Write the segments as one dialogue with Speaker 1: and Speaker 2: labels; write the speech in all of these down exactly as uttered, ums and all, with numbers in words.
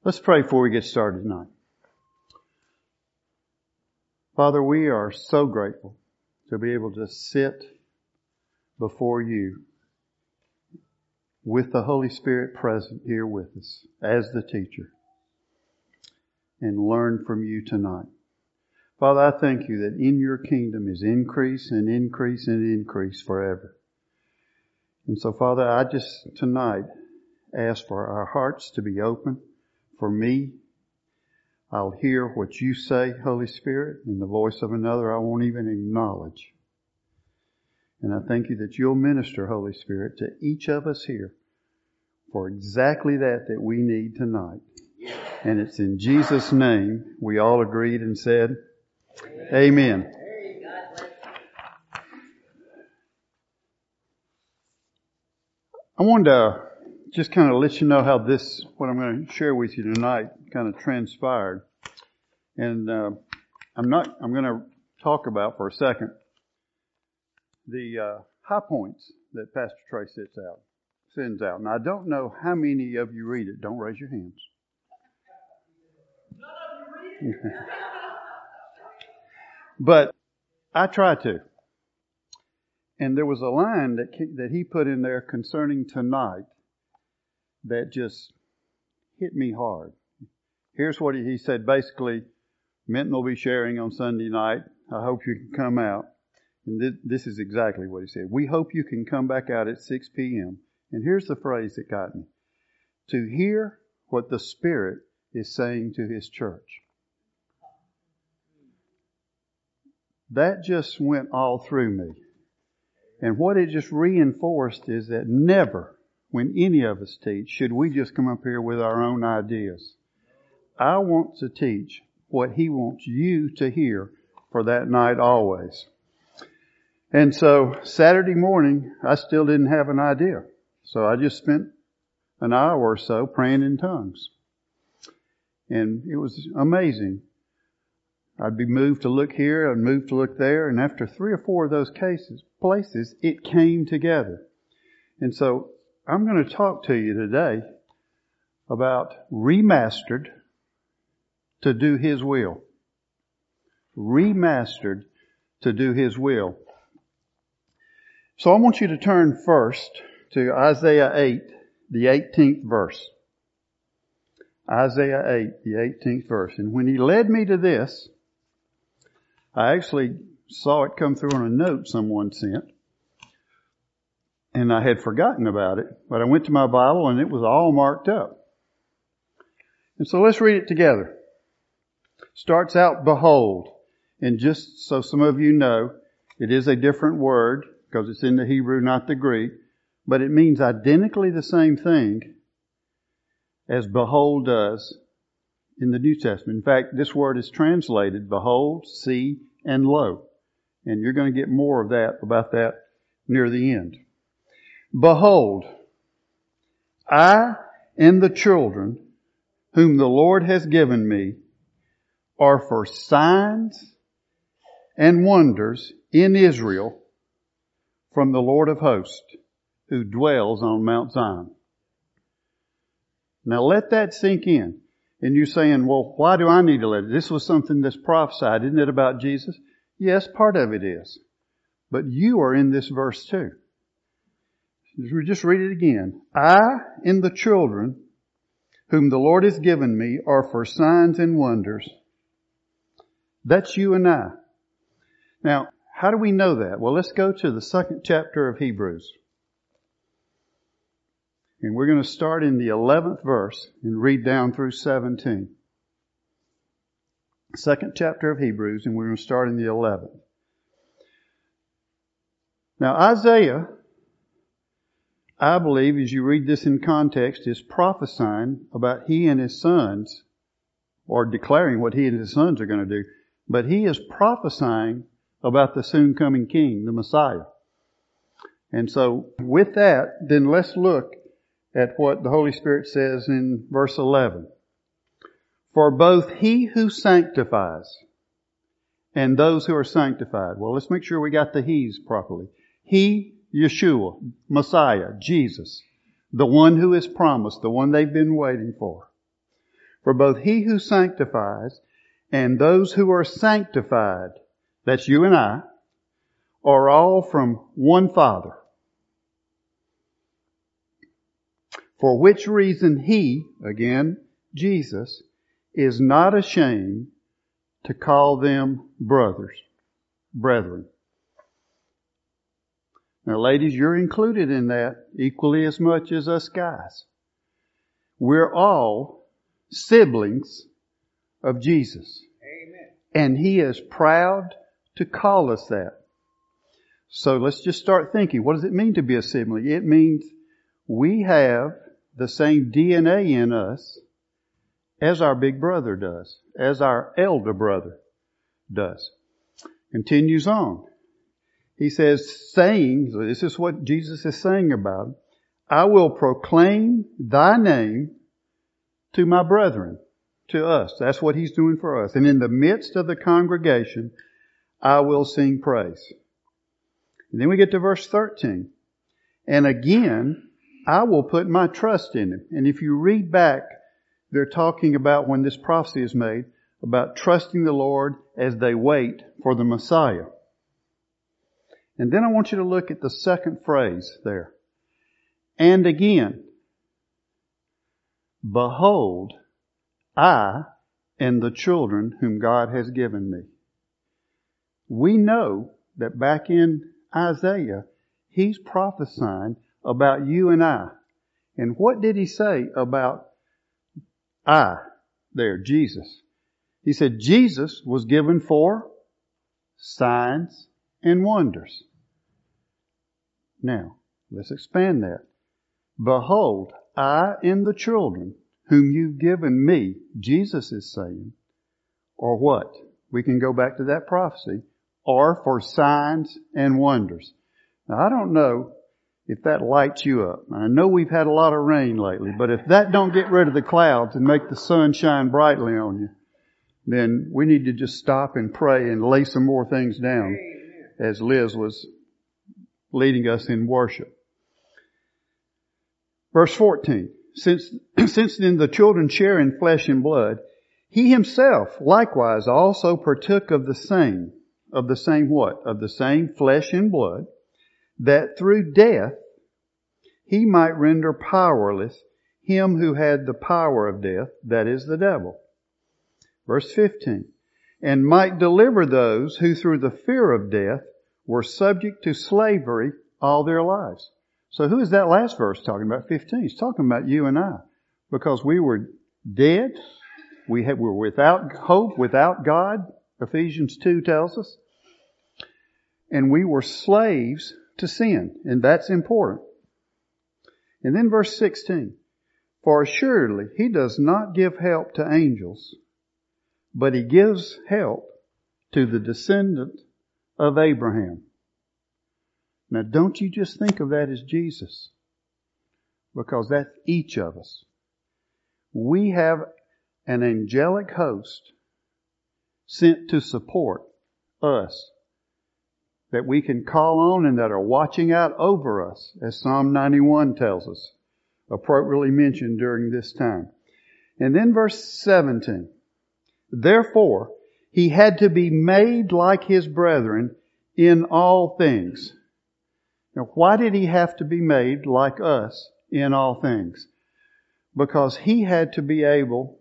Speaker 1: Let's pray before we get started tonight. Father, we are so grateful to be able to sit before you with the Holy Spirit present here with us as the teacher and learn from you tonight. Father, I thank you that in your kingdom is increase and increase and increase forever. And so, Father, I just tonight ask for our hearts to be open. For me, I'll hear what you say, Holy Spirit, in the voice of another I won't even acknowledge. And I thank you that you'll minister, Holy Spirit, to each of us here for exactly that that we need tonight. And it's in Jesus' name we all agreed and said, Amen. Amen. I wanted to just kind of let you know how this, what I'm going to share with you tonight, kind of transpired. And uh, I'm not, I'm going to talk about for a second the uh, high points that Pastor Trey sets out, sends out. And I don't know how many of you read it. Don't raise your hands. None of you read it. But I try to. And there was a line that that he put in there concerning tonight that just hit me hard. Here's what he, he said. Basically, Minton will be sharing on Sunday night. I hope you can come out. And th- this is exactly what he said. We hope you can come back out at six p.m. And here's the phrase that got me. To hear what the Spirit is saying to His church. That just went all through me. And what it just reinforced is that never, when any of us teach, should we just come up here with our own ideas. I want to teach what He wants you to hear for that night always. And so Saturday morning, I still didn't have an idea. So I just spent an hour or so praying in tongues. And it was amazing. I'd be moved to look here and moved to look there. And after three or four of those cases, places, it came together. And so I'm going to talk to you today about remastered to do His will. Remastered to do His will. So I want you to turn first to Isaiah eight, the eighteenth verse. Isaiah eight, the eighteenth verse. And when he led me to this, I actually saw it come through on a note someone sent. And I had forgotten about it. But I went to my Bible and it was all marked up. And so let's read it together. Starts out, behold. And just so some of you know, it is a different word because it's in the Hebrew, not the Greek. But it means identically the same thing as behold does in the New Testament. In fact, this word is translated behold, see, and lo. And you're going to get more of that, about that near the end. Behold, I and the children whom the Lord has given me are for signs and wonders in Israel from the Lord of hosts, who dwells on Mount Zion. Now let that sink in. And you're saying, well, why do I need to let it? This was something that's prophesied, isn't it, about Jesus? Yes, part of it is. But you are in this verse too. Just read it again. I and the children whom the Lord has given me are for signs and wonders. That's you and I. Now, how do we know that? Well, let's go to the second chapter of Hebrews. And we're going to start in the eleventh verse and read down through seventeen. Second chapter of Hebrews, and we're going to start in the eleventh. Now, Isaiah, I believe, as you read this in context, is prophesying about he and his sons, or declaring what he and his sons are going to do. But he is prophesying about the soon coming King, the Messiah. And so, with that, then let's look at what the Holy Spirit says in verse eleven. For both he who sanctifies and those who are sanctified. Well, let's make sure we got the he's properly. He, Yeshua, Messiah, Jesus, the one who is promised, the one they've been waiting for. For both he who sanctifies and those who are sanctified, that's you and I, are all from one Father. For which reason he, again, Jesus, is not ashamed to call them brothers, brethren. Now, ladies, you're included in that equally as much as us guys. We're all siblings of Jesus.
Speaker 2: Amen.
Speaker 1: And He is proud to call us that. So let's just start thinking, what does it mean to be a sibling? It means we have the same D N A in us as our big brother does, as our elder brother does. Continues on. He says, saying, so this is what Jesus is saying about him, I will proclaim thy name to my brethren, to us. That's what He's doing for us. And in the midst of the congregation, I will sing praise. And then we get to verse thirteen. And again, I will put my trust in Him. And if you read back, they're talking about when this prophecy is made, about trusting the Lord as they wait for the Messiah. And then I want you to look at the second phrase there. And again, behold, I and the children whom God has given me. We know that back in Isaiah, he's prophesying about you and I. And what did he say about I there, Jesus? He said Jesus was given for signs and wonders. Now, let's expand that. Behold, I and the children whom you've given me, Jesus is saying, or what? We can go back to that prophecy, or for signs and wonders. Now, I don't know if that lights you up. I know we've had a lot of rain lately, but if that don't get rid of the clouds and make the sun shine brightly on you, then we need to just stop and pray and lay some more things down as Liz was leading us in worship. Verse fourteen. Since, since then the children share in flesh and blood, He Himself likewise also partook of the same, of the same what? Of the same flesh and blood, that through death He might render powerless him who had the power of death, that is the devil. Verse fifteen. And might deliver those who through the fear of death were subject to slavery all their lives. So who is that last verse talking about? fifteen. It's talking about you and I. Because we were dead. We had, were without hope, without God. Ephesians two tells us. And we were slaves to sin. And that's important. And then verse sixteen. For assuredly He does not give help to angels, but He gives help to the descendant of Abraham. Now, don't you just think of that as Jesus, because that's each of us. We have an angelic host sent to support us that we can call on and that are watching out over us, as Psalm ninety-one tells us, appropriately mentioned during this time. And then verse seventeen. Therefore, He had to be made like His brethren in all things. Now, why did He have to be made like us in all things? Because He had to be able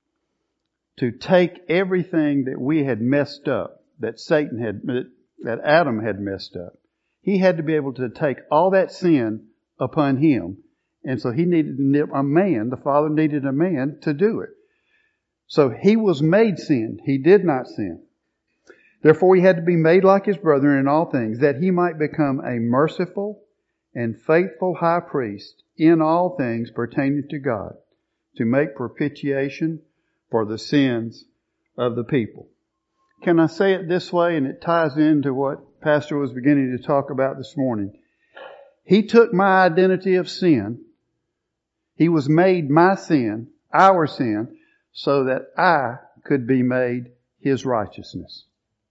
Speaker 1: to take everything that we had messed up, that Satan had, that Adam had messed up. He had to be able to take all that sin upon Him. And so He needed a man, the Father needed a man to do it. So He was made sin. He did not sin. Therefore He had to be made like His brethren in all things, that He might become a merciful and faithful high priest in all things pertaining to God, to make propitiation for the sins of the people. Can I say it this way? And it ties into what Pastor was beginning to talk about this morning. He took my identity of sin. He was made my sin, our sin, so that I could be made His righteousness.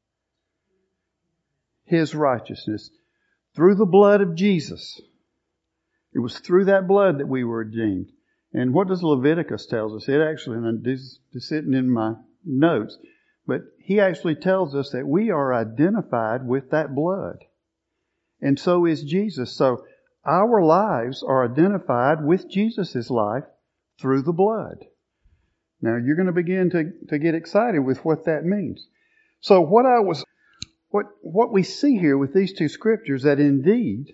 Speaker 1: His righteousness. Through the blood of Jesus. It was through that blood that we were redeemed. And what does Leviticus tells us? It actually, and this is sitting in my notes, but he actually tells us that we are identified with that blood. And so is Jesus. So our lives are identified with Jesus' life through the blood. Now you're going to begin to, to get excited with what that means. So what I was, what, what we see here with these two scriptures, that indeed,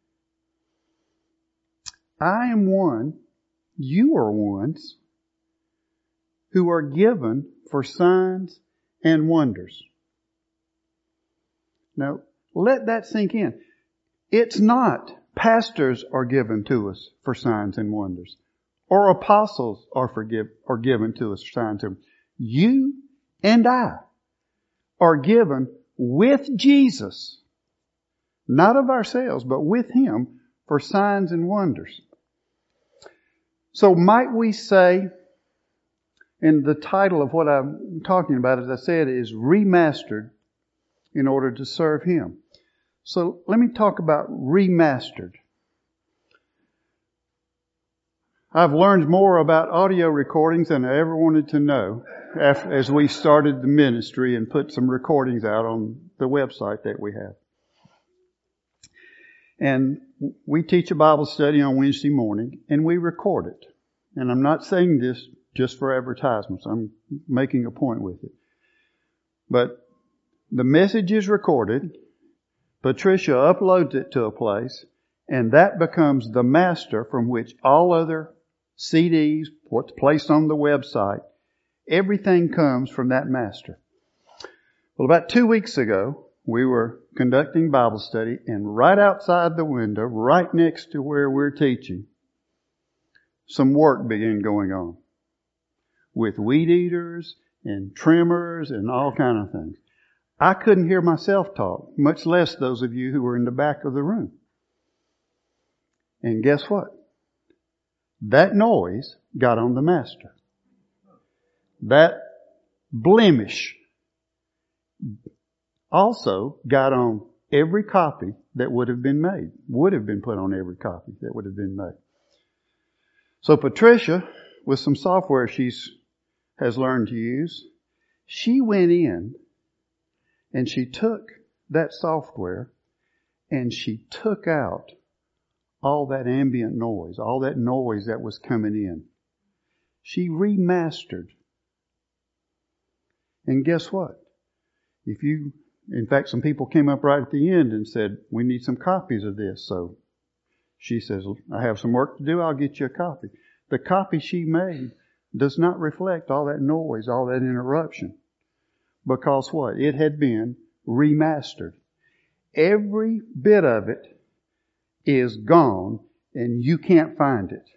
Speaker 1: I am one, you are ones, who are given for signs and wonders. Now, let that sink in. It's not pastors are given to us for signs and wonders, or apostles are forgive, are given to us for signs and wonders. You and I are given with Jesus, not of ourselves, but with Him for signs and wonders. So might we say, and the title of what I'm talking about, as I said, is Remastered in Order to Serve Him. So let me talk about remastered. I've learned more about audio recordings than I ever wanted to know after, as we started the ministry and put some recordings out on the website that we have. And we teach a Bible study on Wednesday morning, and we record it. And I'm not saying this just for advertisements. I'm making a point with it. But the message is recorded. Patricia uploads it to a place, and that becomes the master from which all other C Ds, what's placed on the website, everything comes from that master. Well, about two weeks ago, we were conducting Bible study, and right outside the window, right next to where we're teaching, some work began going on with weed eaters and trimmers and all kind of things. I couldn't hear myself talk, much less those of you who were in the back of the room. And guess what? That noise got on the master. That blemish also got on every copy that would have been made, would have been put on every copy that would have been made. So Patricia, with some software she's has learned to use, she went in and she took that software and she took out all that ambient noise, all that noise that was coming in. She remastered. And guess what? If you, in fact, some people came up right at the end and said, we need some copies of this. So she says, I have some work to do. I'll get you a copy. The copy she made does not reflect all that noise, all that interruption. Because what? It had been remastered. Every bit of it is gone and you can't find it.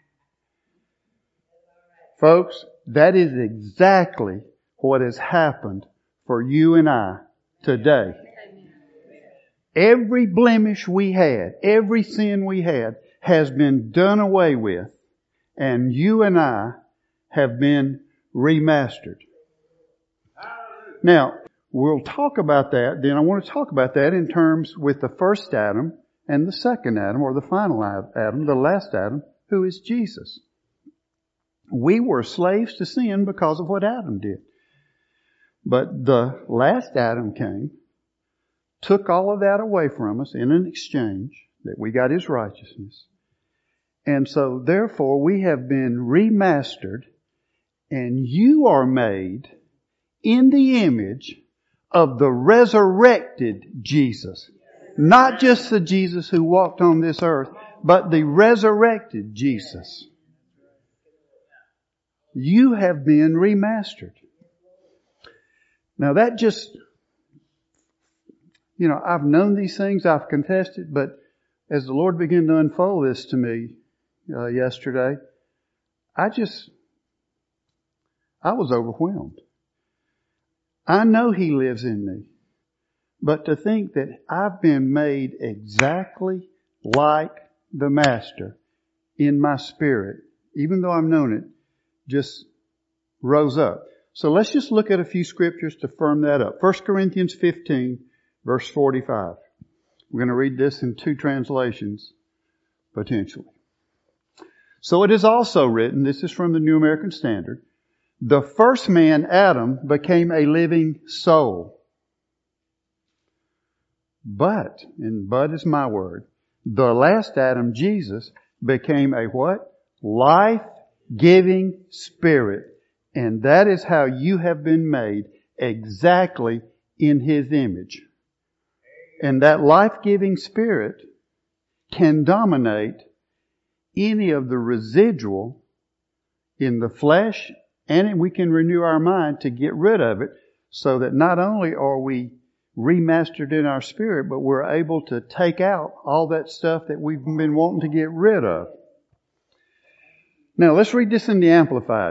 Speaker 1: Folks, that is exactly what has happened for you and I today. Every blemish we had, every sin we had has been done away with, and you and I have been remastered. Now, we'll talk about that. Then I want to talk about that in terms with the first Adam and the second Adam, or the final Adam, the last Adam, who is Jesus. We were slaves to sin because of what Adam did. But the last Adam came, took all of that away from us in an exchange, that we got His righteousness. And so, therefore, we have been remastered, and you are made in the image of the resurrected Jesus. Not just the Jesus who walked on this earth, but the resurrected Jesus. You have been remastered. Now that just, you know, I've known these things, I've confessed it, but as the Lord began to unfold this to me uh, yesterday, I just, I was overwhelmed. I know He lives in me, but to think that I've been made exactly like the Master in my spirit, even though I've known it, just rose up. So let's just look at a few scriptures to firm that up. First Corinthians fifteen, verse forty-five. We're going to read this in two translations, potentially. So it is also written, this is from the New American Standard, the first man, Adam, became a living soul. But, and but is my word, the last Adam, Jesus, became a what? Life-giving spirit. And that is how you have been made, exactly in His image. And that life-giving spirit can dominate any of the residual in the flesh, and we can renew our mind to get rid of it, so that not only are we remastered in our spirit, but we're able to take out all that stuff that we've been wanting to get rid of. Now, let's read this in the Amplified.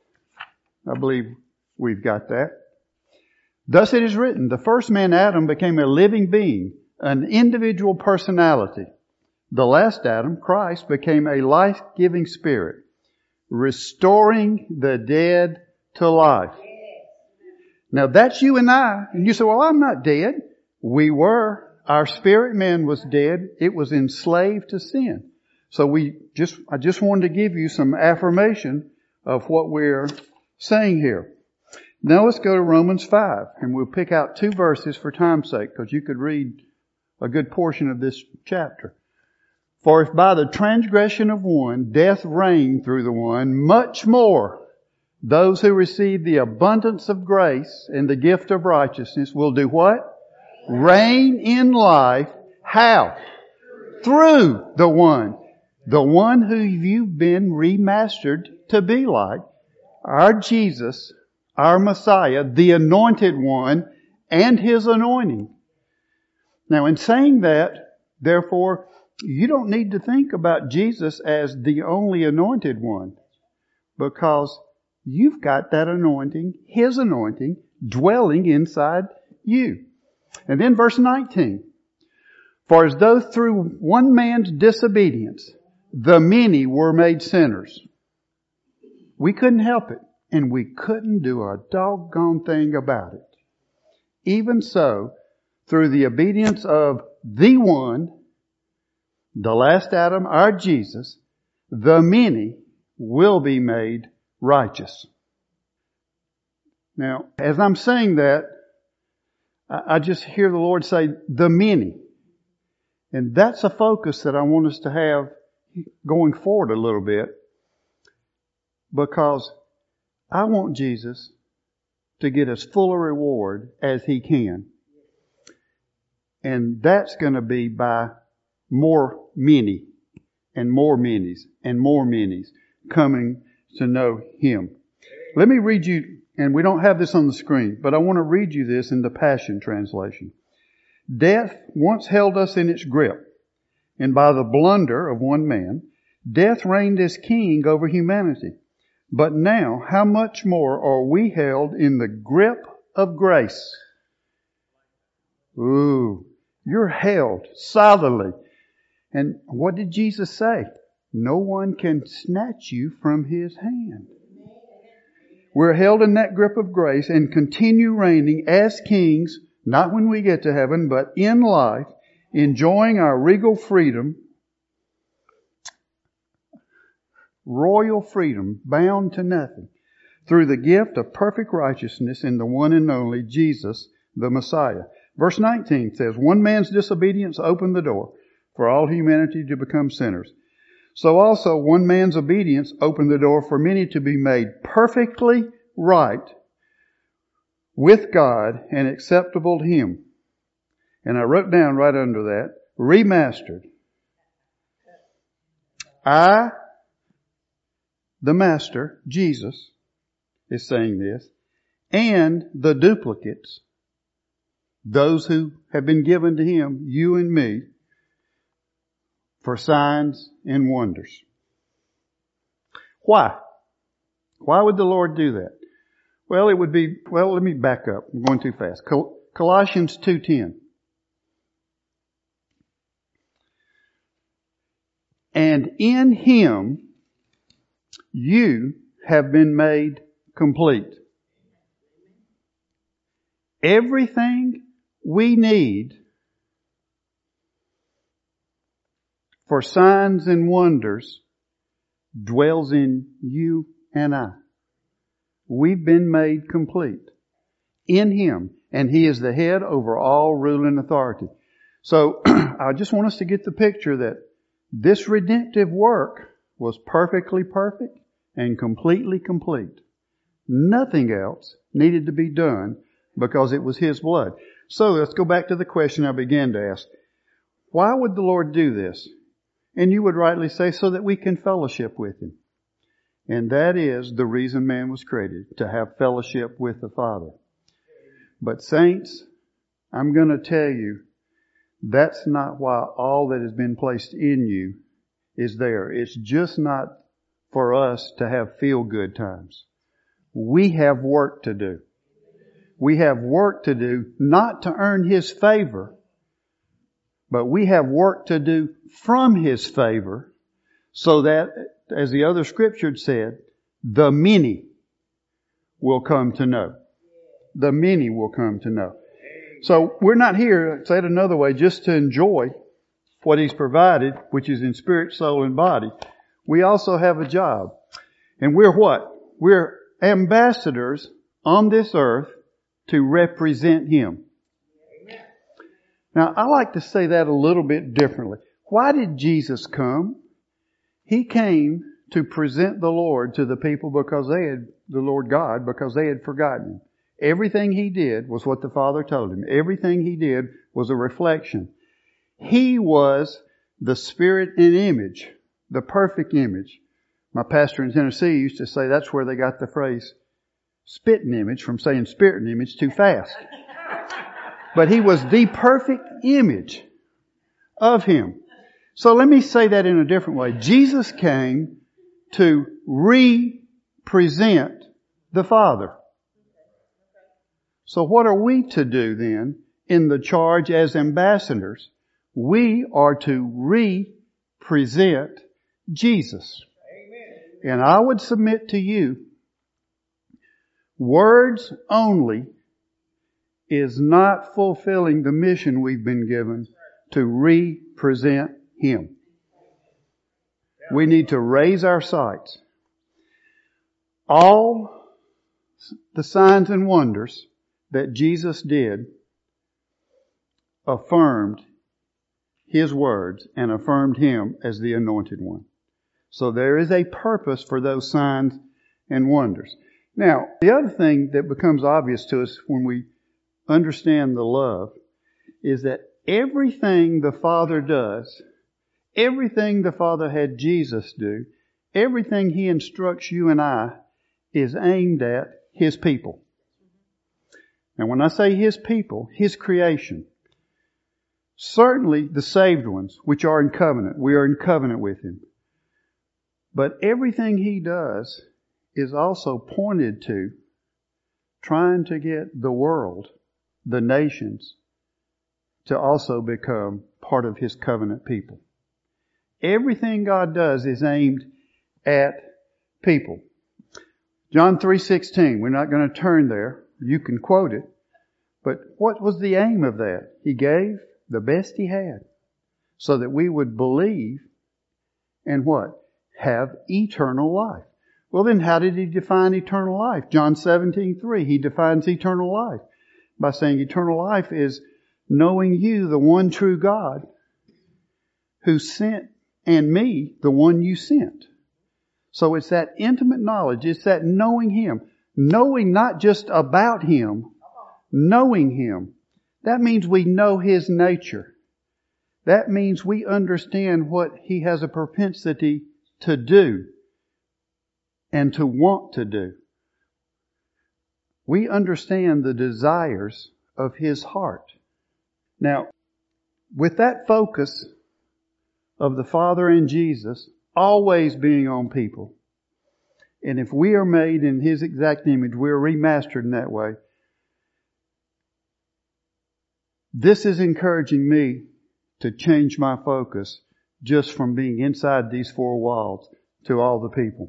Speaker 1: I believe we've got that. Thus it is written, the first man, Adam, became a living being, an individual personality. The last Adam, Christ, became a life-giving spirit, restoring the dead to life. Now that's you and I. And you say, well, I'm not dead. We were. Our spirit man was dead. It was enslaved to sin. So we just, I just wanted to give you some affirmation of what we're saying here. Now let's go to Romans five, and we'll pick out two verses for time's sake, because you could read a good portion of this chapter. For if by the transgression of one, death reigned through the one, much more those who receive the abundance of grace and the gift of righteousness will do what? Reign in life. How? Through the one. The one who you've been remastered to be like. Our Jesus, our Messiah, the anointed one, and His anointing. Now in saying that, therefore, you don't need to think about Jesus as the only anointed one, because you've got that anointing, His anointing, dwelling inside you. And then verse nineteen. For as though through one man's disobedience, the many were made sinners. We couldn't help it, and we couldn't do a doggone thing about it. Even so, through the obedience of the one, the last Adam, our Jesus, the many will be made righteous. Now, as I'm saying that, I just hear the Lord say, the many. And that's a focus that I want us to have going forward a little bit, because I want Jesus to get as full a reward as He can. And that's going to be by more many and more minis and more minis coming to know Him. Let me read you, and we don't have this on the screen, but I want to read you this in the Passion Translation. Death once held us in its grip, and by the blunder of one man, death reigned as king over humanity. But now, how much more are we held in the grip of grace? Ooh, you're held solidly. And what did Jesus say? No one can snatch you from His hand. We're held in that grip of grace and continue reigning as kings, not when we get to heaven, but in life, enjoying our regal freedom, royal freedom, bound to nothing, through the gift of perfect righteousness in the one and only Jesus, the Messiah. Verse nineteen says, one man's disobedience opened the door for all humanity to become sinners. So also one man's obedience opened the door for many to be made perfectly right with God and acceptable to Him. And I wrote down right under that, remastered. I, the Master, Jesus, is saying this, and the duplicates, those who have been given to Him, you and me, for signs and wonders. Why? Why would the Lord do that? Well, it would be, well, let me back up. I'm going too fast. Col- Colossians two ten. And in Him, you have been made complete. Everything we need for signs and wonders dwells in you and I. We've been made complete in Him, and He is the head over all rule and authority. So I just want us to get the picture that this redemptive work was perfectly perfect and completely complete. Nothing else needed to be done because it was His blood. So let's go back to the question I began to ask. Why would the Lord do this? And you would rightly say, so that we can fellowship with Him. And that is the reason man was created, to have fellowship with the Father. But saints, I'm going to tell you, that's not why all that has been placed in you is there. It's just not for us to have feel-good times. We have work to do. We have work to do, not to earn His favor, but we have work to do from His favor, so that, as the other scripture said, the many will come to know. The many will come to know. So we're not here, say it another way, just to enjoy what He's provided, which is in spirit, soul, and body. We also have a job. And we're what? We're ambassadors on this earth to represent Him. Now, I like to say that a little bit differently. Why did Jesus come? He came to present the Lord to the people because they had, the Lord God, because they had forgotten Him. Everything He did was what the Father told Him. Everything He did was a reflection. He was the spirit and image, the perfect image. My pastor in Tennessee used to say that's where they got the phrase spitting image from saying spirit and image too fast. But He was the perfect image of Him. So let me say that in a different way. Jesus came to represent the Father. So what are we to do then in the charge as ambassadors? We are to represent Jesus. Amen. And I would submit to you, words only is not fulfilling the mission we've been given to represent Him. We need to raise our sights. All the signs and wonders that Jesus did affirmed His words and affirmed Him as the Anointed One. So there is a purpose for those signs and wonders. Now, the other thing that becomes obvious to us when we understand the love is that everything the Father does, everything the Father had Jesus do, everything He instructs you and I is aimed at His people. And when I say His people, His creation, certainly the saved ones, which are in covenant, we are in covenant with Him. But everything He does is also pointed to trying to get the world, the nations, to also become part of His covenant people. Everything God does is aimed at people. John three sixteen, we're not going to turn there. You can quote it. But what was the aim of that? He gave the best He had so that we would believe and what? Have eternal life. Well, then how did He define eternal life? John seventeen three, He defines eternal life by saying eternal life is knowing You, the one true God, who sent, and me, the one You sent. So it's that intimate knowledge. It's that knowing Him. Knowing not just about Him, knowing Him. That means we know His nature. That means we understand what He has a propensity to do and to want to do. We understand the desires of His heart. Now, with that focus of the Father and Jesus always being on people, and if we are made in His exact image, we're remastered in that way. This is encouraging me to change my focus just from being inside these four walls to all the people.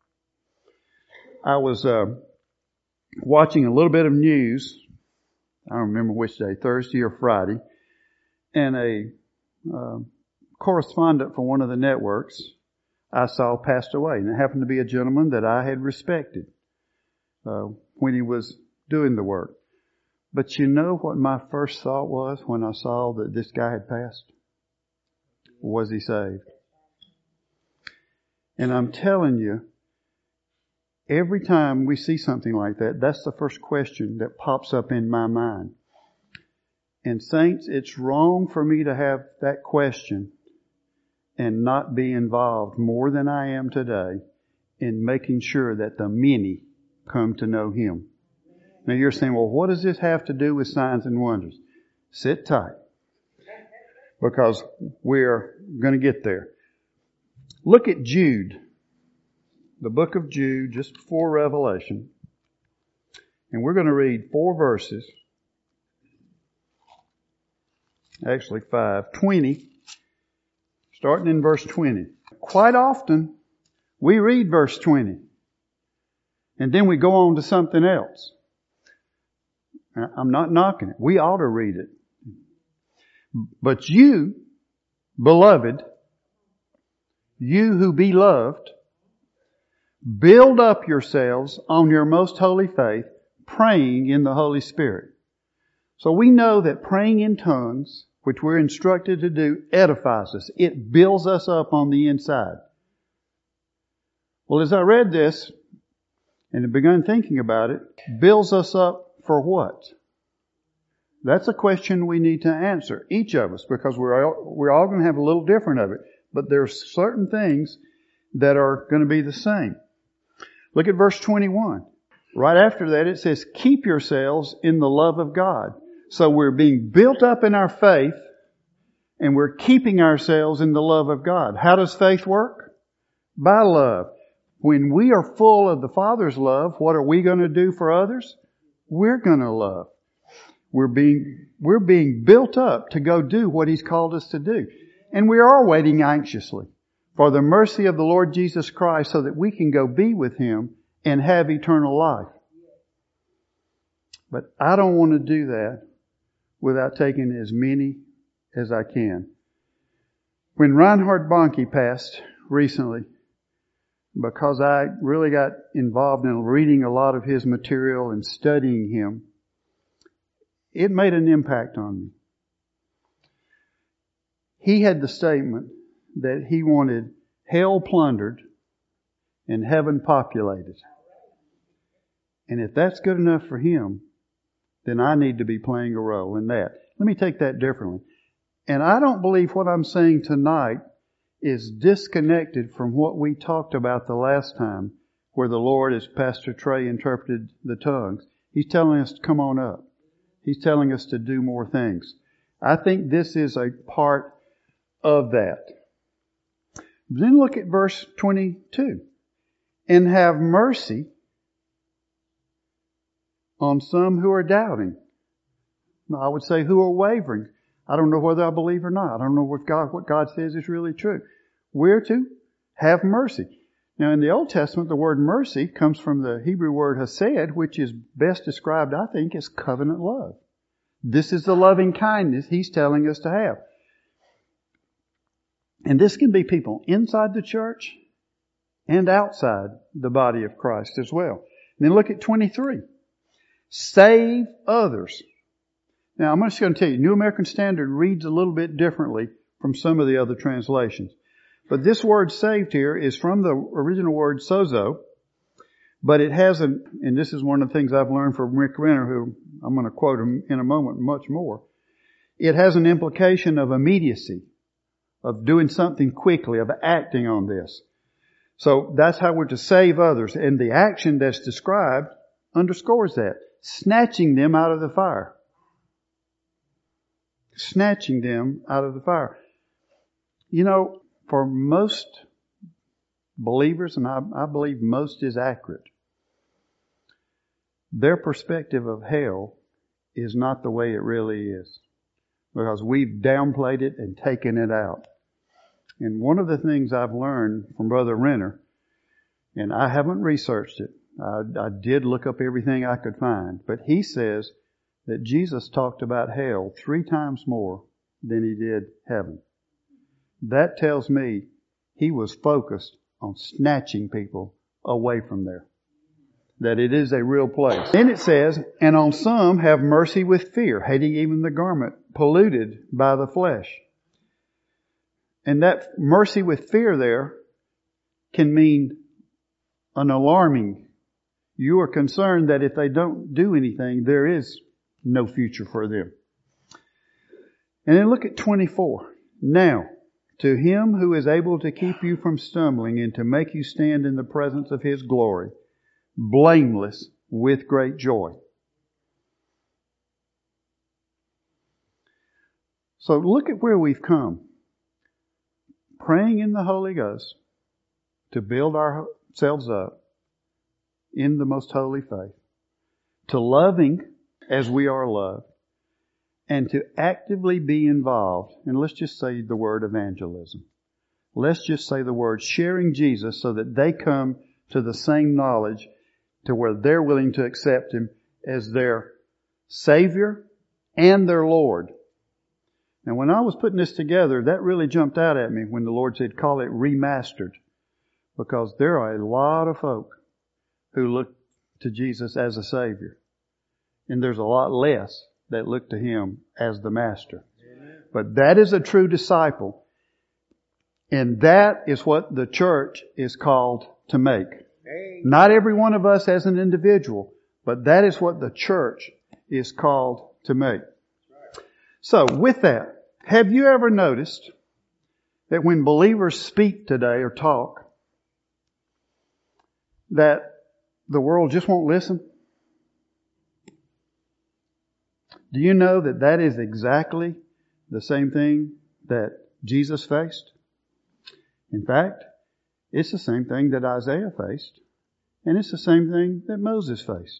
Speaker 1: I was uh, watching a little bit of news. I don't remember which day, Thursday or Friday, and a uh, correspondent for one of the networks, I saw passed away. And it happened to be a gentleman that I had respected uh, when he was doing the work. But you know what my first thought was when I saw that this guy had passed? Was he saved? And I'm telling you, every time we see something like that, that's the first question that pops up in my mind. And saints, it's wrong for me to have that question and not be involved more than I am today in making sure that the many come to know Him. Now you're saying, well, what does this have to do with signs and wonders? Sit tight, because we're going to get there. Look at Jude, the book of Jude, just before Revelation. And we're going to read four verses. Actually five. twenty. Starting in verse twenty. Quite often, we read verse twenty. And then we go on to something else. I'm not knocking it. We ought to read it. But you, beloved, you who be loved, build up yourselves on your most holy faith, praying in the Holy Spirit. So we know that praying in tongues, which we're instructed to do, edifies us. It builds us up on the inside. Well, as I read this and begun thinking about it, builds us up for what? That's a question we need to answer, each of us, because we're all, we're all going to have a little different of it. But there's certain things that are going to be the same. Look at verse twenty-one. Right after that it says, keep yourselves in the love of God. So we're being built up in our faith and we're keeping ourselves in the love of God. How does faith work? By love. When we are full of the Father's love, what are we going to do for others? We're going to love. We're being, we're being built up to go do what He's called us to do. And we are waiting anxiously for the mercy of the Lord Jesus Christ so that we can go be with Him and have eternal life. But I don't want to do that without taking as many as I can. When Reinhard Bonnke passed recently, because I really got involved in reading a lot of his material and studying him, it made an impact on me. He had the statement that he wanted hell plundered and heaven populated. And if that's good enough for him, then I need to be playing a role in that. Let me take that differently. And I don't believe what I'm saying tonight is disconnected from what we talked about the last time, where the Lord, as Pastor Trey interpreted the tongues, He's telling us to come on up. He's telling us to do more things. I think this is a part of that. Then look at verse twenty-two. And have mercy on some who are doubting. I would say who are wavering. I don't know whether I believe or not. I don't know what God, what God says is really true. We're to have mercy. Now in the Old Testament, the word mercy comes from the Hebrew word hesed, which is best described, I think, as covenant love. This is the loving kindness He's telling us to have. And this can be people inside the church and outside the body of Christ as well. And then look at twenty-three. Save others. Now, I'm just going to tell you, New American Standard reads a little bit differently from some of the other translations. But this word saved here is from the original word sozo, but it has an, and this is one of the things I've learned from Rick Renner, who I'm going to quote him in a moment much more. It has an implication of immediacy, of doing something quickly, of acting on this. So that's how we're to save others. And the action that's described underscores that. Snatching them out of the fire. Snatching them out of the fire. You know, for most believers, and I, I believe most is accurate, their perspective of hell is not the way it really is. Because we've downplayed it and taken it out. And one of the things I've learned from Brother Renner, and I haven't researched it, I, I did look up everything I could find, but he says that Jesus talked about hell three times more than He did heaven. That tells me He was focused on snatching people away from there. That it is a real place. Then it says, and on some have mercy with fear, hating even the garment polluted by the flesh. And that mercy with fear there can mean an alarming. You are concerned that if they don't do anything, there is no future for them. And then look at twenty-four. Now, to Him who is able to keep you from stumbling and to make you stand in the presence of His glory, blameless with great joy. So look at where we've come. Praying in the Holy Ghost to build ourselves up in the most holy faith. To loving as we are loved. And to actively be involved. And let's just say the word evangelism. Let's just say the word sharing Jesus so that they come to the same knowledge to where they're willing to accept Him as their Savior and their Lord. And when I was putting this together, that really jumped out at me when the Lord said, call it remastered. Because there are a lot of folk who look to Jesus as a Savior. And there's a lot less that look to Him as the Master. Amen. But that is a true disciple. And that is what the church is called to make. Amen. Not every one of us as an individual, but that is what the church is called to make. Right. So with that, have you ever noticed that when believers speak today or talk, that the world just won't listen? Do you know that that is exactly the same thing that Jesus faced? In fact, it's the same thing that Isaiah faced, and it's the same thing that Moses faced.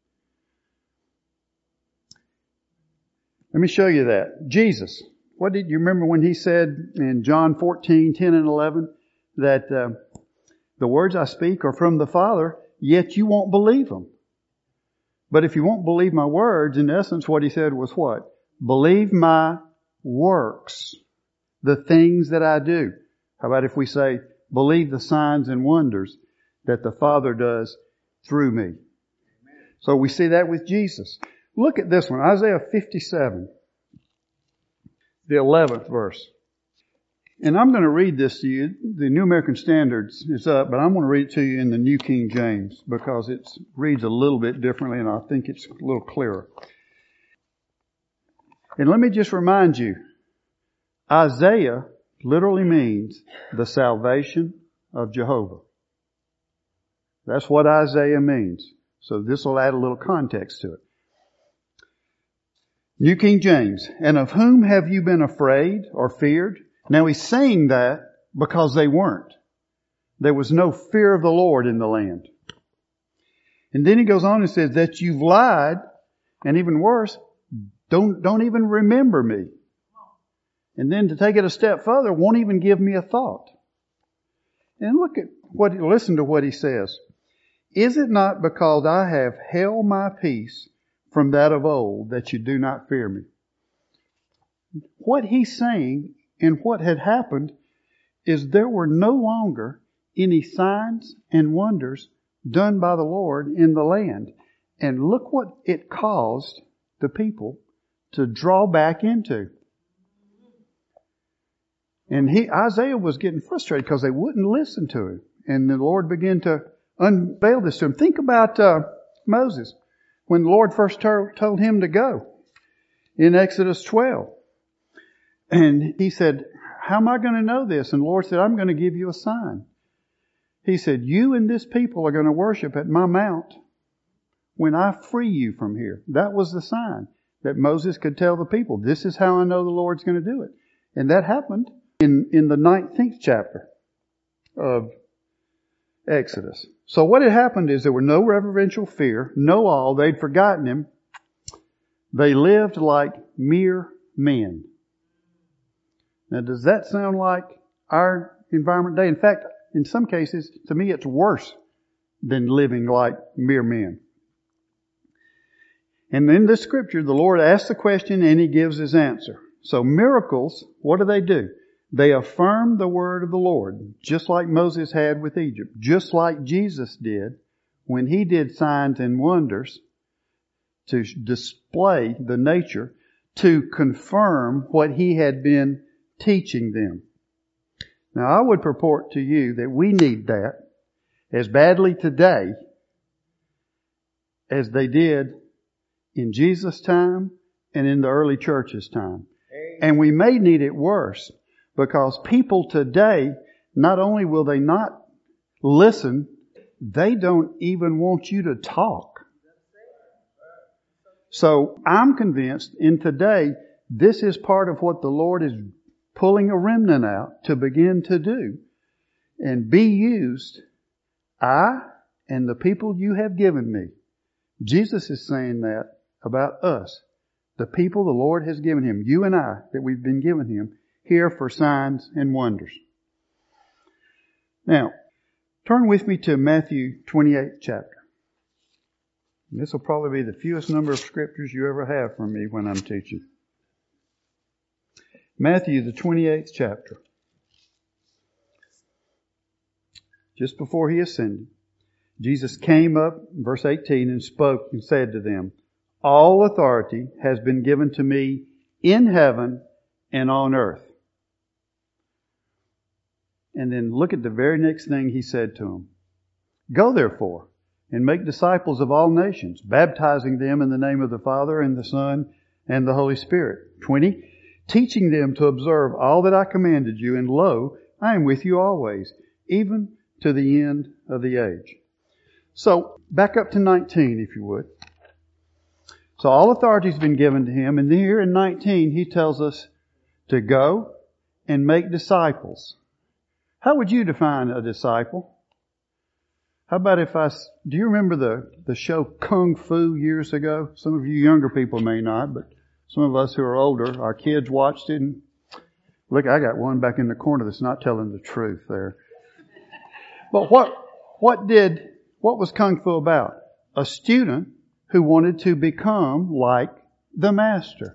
Speaker 1: Let me show you that. Jesus, what did you remember when He said in John fourteen, ten and eleven that uh, the words I speak are from the Father, yet you won't believe them. But if you won't believe my words, in essence what He said was what? Believe my works, the things that I do. How about if we say, believe the signs and wonders that the Father does through me. Amen. So we see that with Jesus. Look at this one, Isaiah fifty-seven, the eleventh verse. And I'm going to read this to you. The New American Standard is up, but I'm going to read it to you in the New King James because it reads a little bit differently and I think it's a little clearer. And let me just remind you, Isaiah literally means the salvation of Jehovah. That's what Isaiah means. So this will add a little context to it. New King James, and of whom have you been afraid or feared? Now he's saying that because they weren't. There was no fear of the Lord in the land. And then he goes on and says that you've lied, and even worse, don't, don't even remember me. And then to take it a step further, won't even give me a thought. And look at what, listen to what he says. Is it not because I have held my peace from that of old that you do not fear me? What he's saying and what had happened is there were no longer any signs and wonders done by the Lord in the land. And look what it caused the people to draw back into. And he, Isaiah was getting frustrated because they wouldn't listen to him. And the Lord began to unveil this to him. Think about uh, Moses when the Lord first ter- told him to go in Exodus twelve. And he said, how am I going to know this? And the Lord said, I'm going to give you a sign. He said, you and this people are going to worship at my mount when I free you from here. That was the sign that Moses could tell the people. This is how I know the Lord's going to do it. And that happened in, in the nineteenth chapter of Exodus. So what had happened is there were no reverential fear, no awe. They'd forgotten Him. They lived like mere men. Now, does that sound like our environment today? In fact, in some cases, to me, it's worse than living like mere men. And in this scripture, the Lord asks the question and He gives His answer. So miracles, what do they do? They affirmed the word of the Lord, just like Moses had with Egypt, just like Jesus did when he did signs and wonders to display the nature, to confirm what he had been teaching them. Now, I would purport to you that we need that as badly today as they did in Jesus' time and in the early church's time. And we may need it worse, because people today, not only will they not listen, they don't even want you to talk. So I'm convinced in today, this is part of what the Lord is pulling a remnant out to begin to do and be used. I and the people you have given me. Jesus is saying that about us. The people the Lord has given Him, you and I, that we've been given Him, here for signs and wonders. Now, turn with me to Matthew twenty-eighth chapter. This will probably be the fewest number of scriptures you ever have from me when I'm teaching. Matthew, the twenty-eighth chapter. Just before He ascended, Jesus came up, verse eighteen, and spoke and said to them, "All authority has been given to me in heaven and on earth." And then look at the very next thing He said to them. "Go therefore and make disciples of all nations, baptizing them in the name of the Father and the Son and the Holy Spirit." twenty, "Teaching them to observe all that I commanded you, and lo, I am with you always, even to the end of the age." So, back up to nineteen, if you would. So all authority has been given to Him, and here in nineteen He tells us to go and make disciples. How would you define a disciple? How about if I... Do you remember the, the show Kung Fu years ago? Some of you younger people may not, but some of us who are older, our kids watched it. And look, I got one back in the corner that's not telling the truth there. But what what did what was Kung Fu about? A student who wanted to become like the master.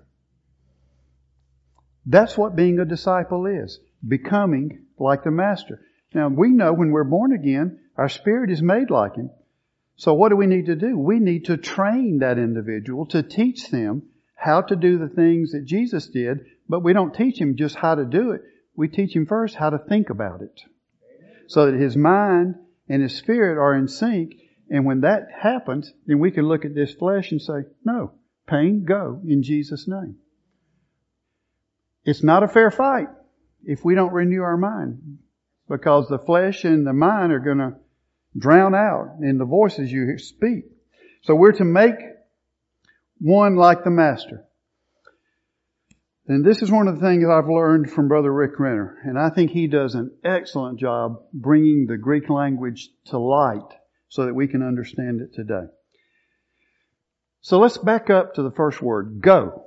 Speaker 1: That's what being a disciple is. Becoming like the master. Now, we know when we're born again, our spirit is made like Him. So what do we need to do? We need to train that individual to teach them how to do the things that Jesus did, but we don't teach him just how to do it. We teach him first how to think about it. So that his mind and his spirit are in sync. And when that happens, then we can look at this flesh and say, no, pain, go in Jesus' name. It's not a fair fight if we don't renew our mind, because the flesh and the mind are going to drown out in the voices you speak. So we're to make one like the Master. And this is one of the things I've learned from Brother Rick Renner. And I think he does an excellent job bringing the Greek language to light so that we can understand it today. So let's back up to the first word, go.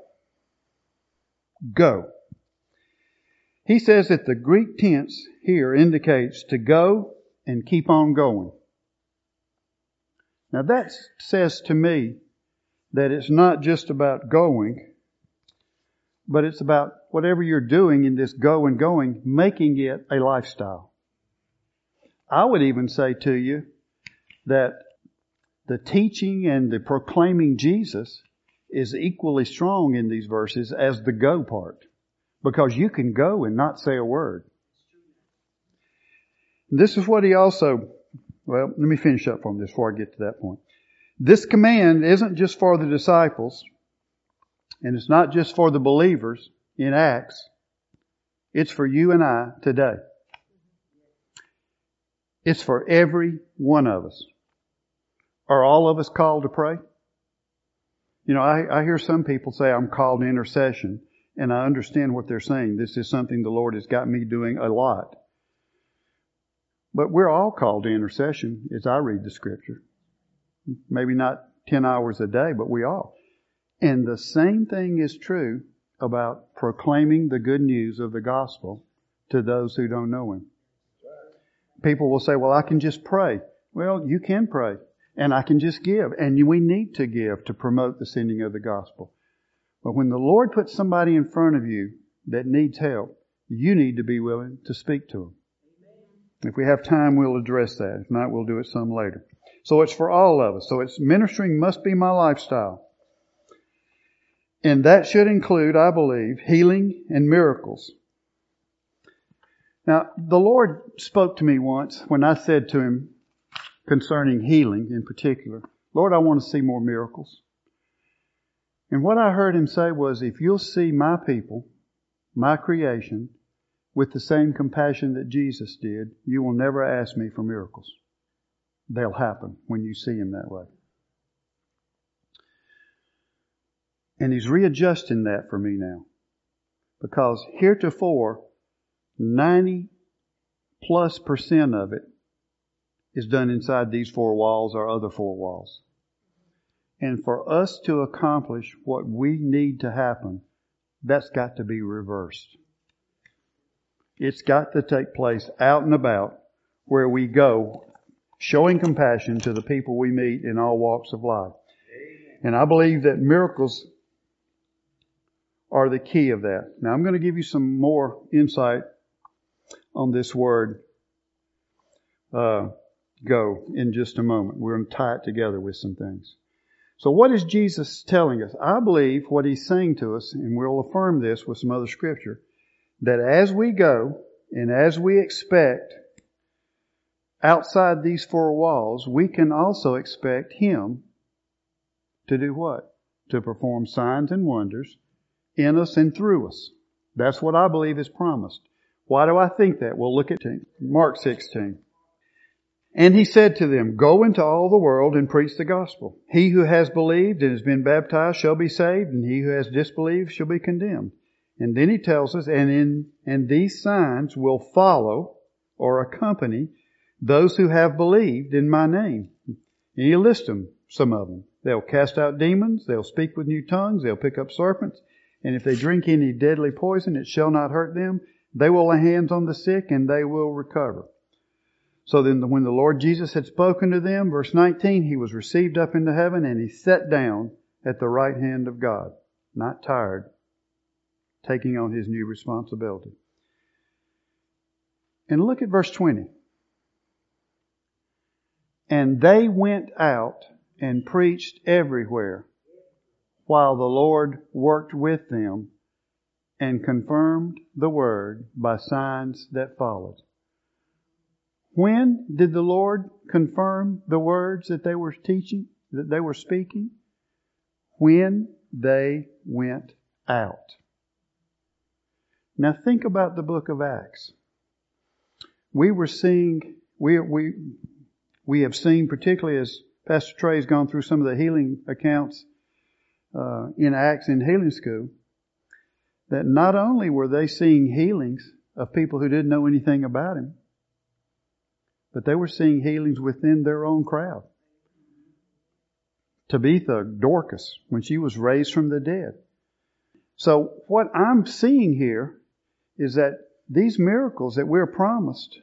Speaker 1: Go. He says that the Greek tense here indicates to go and keep on going. Now that says to me that it's not just about going, but it's about whatever you're doing in this go and going, making it a lifestyle. I would even say to you that the teaching and the proclaiming Jesus is equally strong in these verses as the go part. Because you can go and not say a word. This is what he also, well, let me finish up on this before I get to that point. This command isn't just for the disciples, and it's not just for the believers in Acts. It's for you and I today. It's for every one of us. Are all of us called to pray? You know, I, I hear some people say, I'm called to intercession. And I understand what they're saying. This is something the Lord has got me doing a lot. But we're all called to intercession as I read the Scripture. Maybe not ten hours a day, but we all. And the same thing is true about proclaiming the good news of the gospel to those who don't know Him. People will say, well, I can just pray. Well, you can pray. And I can just give. And we need to give to promote the sending of the gospel. But when the Lord puts somebody in front of you that needs help, You need to be willing to speak to them. If we have time, we'll address that. If not, we'll do it some later. So it's for all of us. So it's ministering must be my lifestyle. And that should include, I believe, healing and miracles. Now, the Lord spoke to me once when I said to Him concerning healing in particular, Lord, I want to see more miracles. And what I heard Him say was, if you'll see my people, my creation, with the same compassion that Jesus did, you will never ask me for miracles. They'll happen when you see Him that way. And He's readjusting that for me now. Because heretofore, ninety plus percent of it is done inside these four walls or other four walls. And for us to accomplish what we need to happen, that's got to be reversed. It's got to take place out and about where we go showing compassion to the people we meet in all walks of life. And I believe that miracles are the key of that. Now I'm going to give you some more insight on this word uh, go in just a moment. We're going to tie it together with some things. So what is Jesus telling us? I believe what He's saying to us, and we'll affirm this with some other scripture, that as we go and as we expect outside these four walls, we can also expect Him to do what? To perform signs and wonders in us and through us. That's what I believe is promised. Why do I think that? Well, look at Mark sixteen. And He said to them, go into all the world and preach the gospel. He who has believed and has been baptized shall be saved, and he who has disbelieved shall be condemned. And then He tells us, and in and these signs will follow or accompany those who have believed in my name. And He lists them, some of them. They'll cast out demons, they'll speak with new tongues, they'll pick up serpents, and if they drink any deadly poison, it shall not hurt them. They will lay hands on the sick, and they will recover. So then when the Lord Jesus had spoken to them, verse nineteen, He was received up into heaven, and He sat down at the right hand of God, not tired, taking on His new responsibility. And look at verse twenty. And they went out and preached everywhere, while the Lord worked with them and confirmed the word by signs that followed. When did the Lord confirm the words that they were teaching, that they were speaking? When they went out. Now think about the book of Acts. We were seeing, we, we, we have seen, particularly as Pastor Trey's gone through some of the healing accounts uh, in Acts in healing school, that not only were they seeing healings of people who didn't know anything about Him, but they were seeing healings within their own crowd. Tabitha, Dorcas, when she was raised from the dead. So what I'm seeing here is that these miracles that we're promised,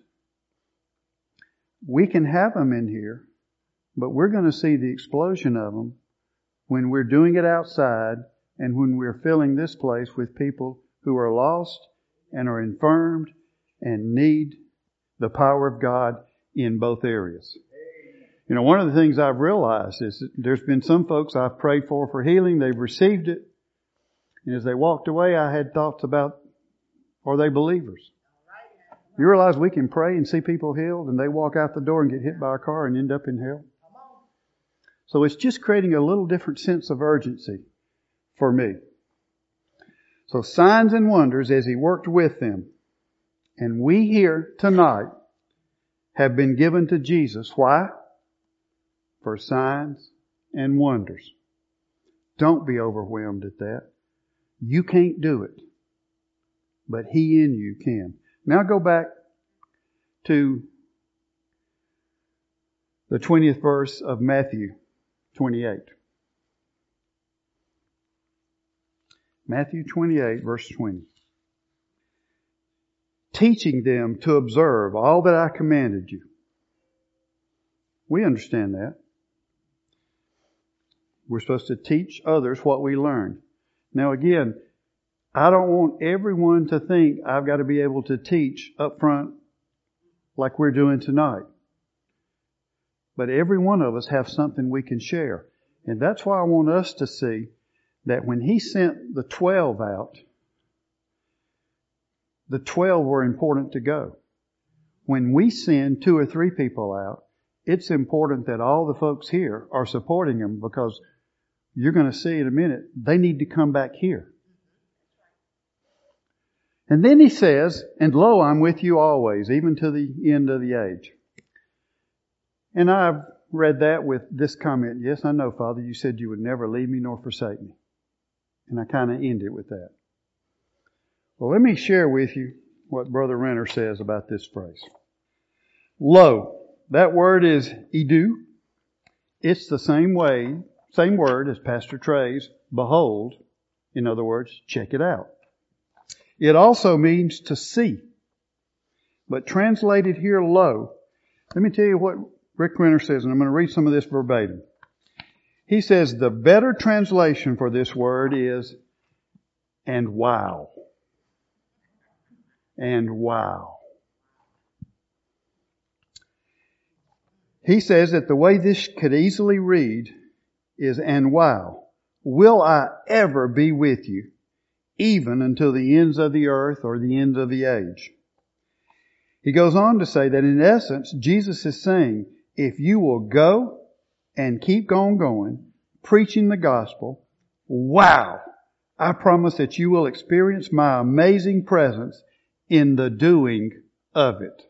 Speaker 1: we can have them in here, but we're going to see the explosion of them when we're doing it outside and when we're filling this place with people who are lost and are infirmed and need the power of God in both areas. You know, one of the things I've realized is that there's been some folks I've prayed for for healing. They've received it. And as they walked away, I had thoughts about, are they believers? You realize we can pray and see people healed and they walk out the door and get hit by a car and end up in hell? So it's just creating a little different sense of urgency for me. So signs and wonders as He worked with them. And we here tonight have been given to Jesus. Why? For signs and wonders. Don't be overwhelmed at that. You can't do it. But He in you can. Now go back to the twentieth verse of Matthew twenty-eight. Matthew twenty-eight, verse twenty. Teaching them to observe all that I commanded you. We understand that. We're supposed to teach others what we learned. Now again, I don't want everyone to think I've got to be able to teach up front like we're doing tonight. But every one of us have something we can share. And that's why I want us to see that when He sent the twelve out, the twelve were important to go. When we send two or three people out, it's important that all the folks here are supporting them, because you're going to see in a minute, they need to come back here. And then He says, and lo, I'm with you always, even to the end of the age. And I've read that with this comment, yes, I know, Father, you said you would never leave me nor forsake me. And I kind of end it with that. Well, let me share with you what Brother Renner says about this phrase. Lo, that word is idu. It's the same way, same word as Pastor Trey's behold. In other words, check it out. It also means to see. But translated here, lo, let me tell you what Rick Renner says, and I'm going to read some of this verbatim. He says the better translation for this word is, and wow. And wow. He says that the way this could easily read is, and wow, will I ever be with you, even until the ends of the earth or the ends of the age. He goes on to say that in essence, Jesus is saying, if you will go and keep on going, preaching the gospel, wow, I promise that you will experience my amazing presence in the doing of it.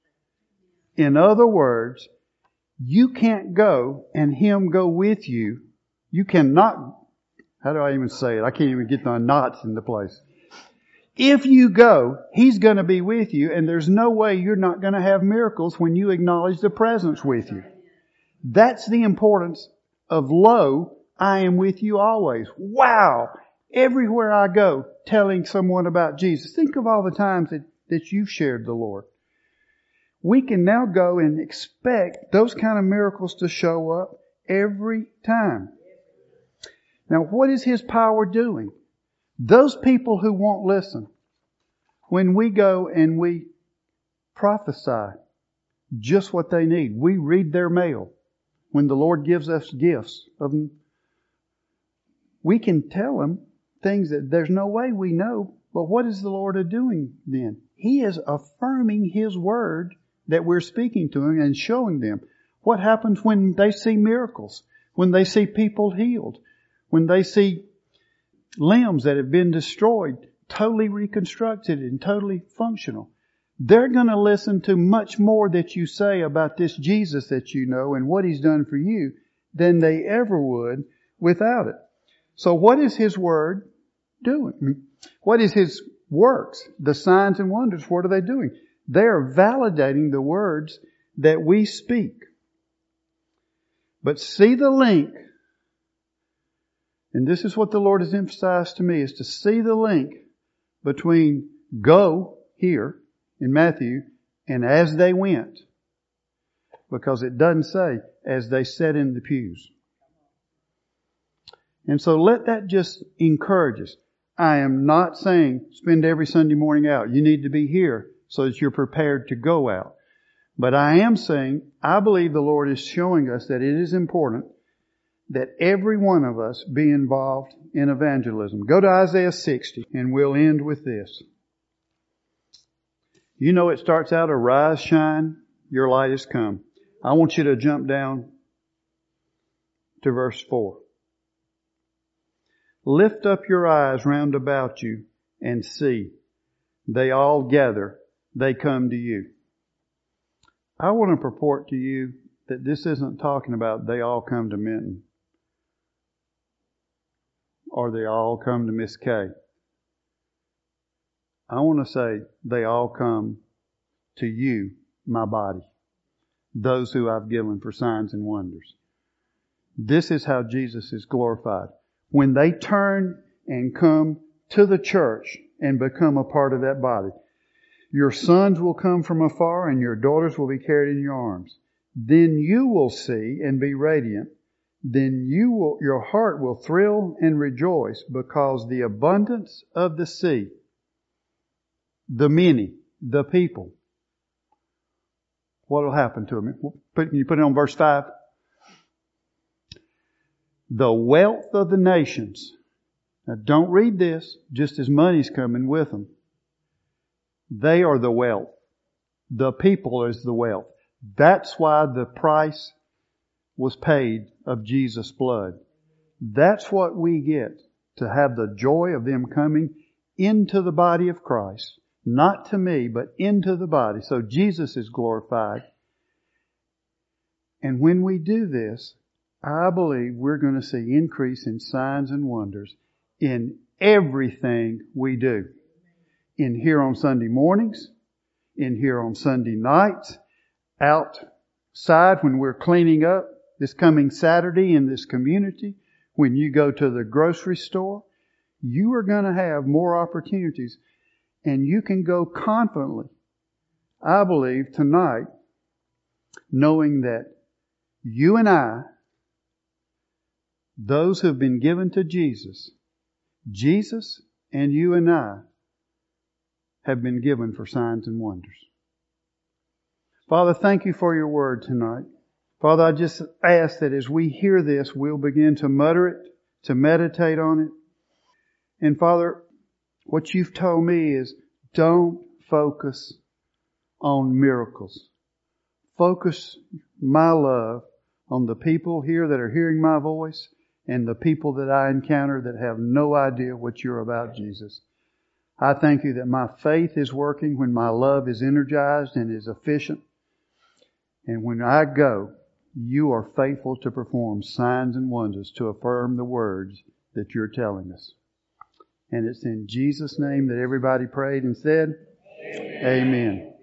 Speaker 1: In other words, you can't go and Him go with you. You cannot, how do I even say it? I can't even get the knots into place. If you go, He's going to be with you, and there's no way you're not going to have miracles when you acknowledge the presence with you. That's the importance of lo, I am with you always. Wow! Everywhere I go, telling someone about Jesus. Think of all the times that, that you've shared the Lord. We can now go and expect those kind of miracles to show up every time. Now, what is His power doing? Those people who won't listen, when we go and we prophesy just what they need, we read their mail. When the Lord gives us gifts of them, we can tell them things that there's no way we know. But what is the Lord doing then? He is affirming His word that we're speaking to them and showing them. What happens when they see miracles? When they see people healed? When they see limbs that have been destroyed, totally reconstructed and totally functional? They're going to listen to much more that you say about this Jesus that you know and what He's done for you than they ever would without it. So what is His word doing? What is His works? The signs and wonders, what are they doing? They are validating the words that we speak. But see the link, and this is what the Lord has emphasized to me, is to see the link between go here in Matthew and as they went. Because it doesn't say as they sat in the pews. And so let that just encourage us. I am not saying spend every Sunday morning out. You need to be here so that you're prepared to go out. But I am saying, I believe the Lord is showing us that it is important that every one of us be involved in evangelism. Go to Isaiah sixty and we'll end with this. You know it starts out, arise, shine, your light has come. I want you to jump down to verse four. Lift up your eyes round about you and see. They all gather. They come to you. I want to purport to you that this isn't talking about they all come to Minton. Or they all come to Miss Kay. I want to say they all come to you, my body. Those who I've given for signs and wonders. This is how Jesus is glorified. When they turn and come to the church and become a part of that body. Your sons will come from afar and your daughters will be carried in your arms. Then you will see and be radiant then you will, your heart will thrill and rejoice, because the abundance of the sea, the many, the people, what will happen to them? Put, you put it on verse five. The wealth of the nations. Now don't read this just as money's coming with them. They are the wealth. The people is the wealth. That's why the price was paid of Jesus' blood. That's what we get, to have the joy of them coming into the body of Christ. Not to me, but into the body. So Jesus is glorified. And when we do this, I believe we're going to see increase in signs and wonders in everything we do. In here on Sunday mornings, in here on Sunday nights, outside when we're cleaning up, this coming Saturday in this community, when you go to the grocery store, you are going to have more opportunities. And you can go confidently, I believe, tonight, knowing that you and I, those who have been given to Jesus, Jesus and you and I, have been given for signs and wonders. Father, thank you for your word tonight. Father, I just ask that as we hear this, we'll begin to mutter it, to meditate on it. And Father, what you've told me is don't focus on miracles. Focus my love on the people here that are hearing my voice and the people that I encounter that have no idea what you're about, Jesus. I thank you that my faith is working when my love is energized and is efficient. And when I go, you are faithful to perform signs and wonders to affirm the words that you're telling us. And it's in Jesus' name that everybody prayed and said, Amen. Amen.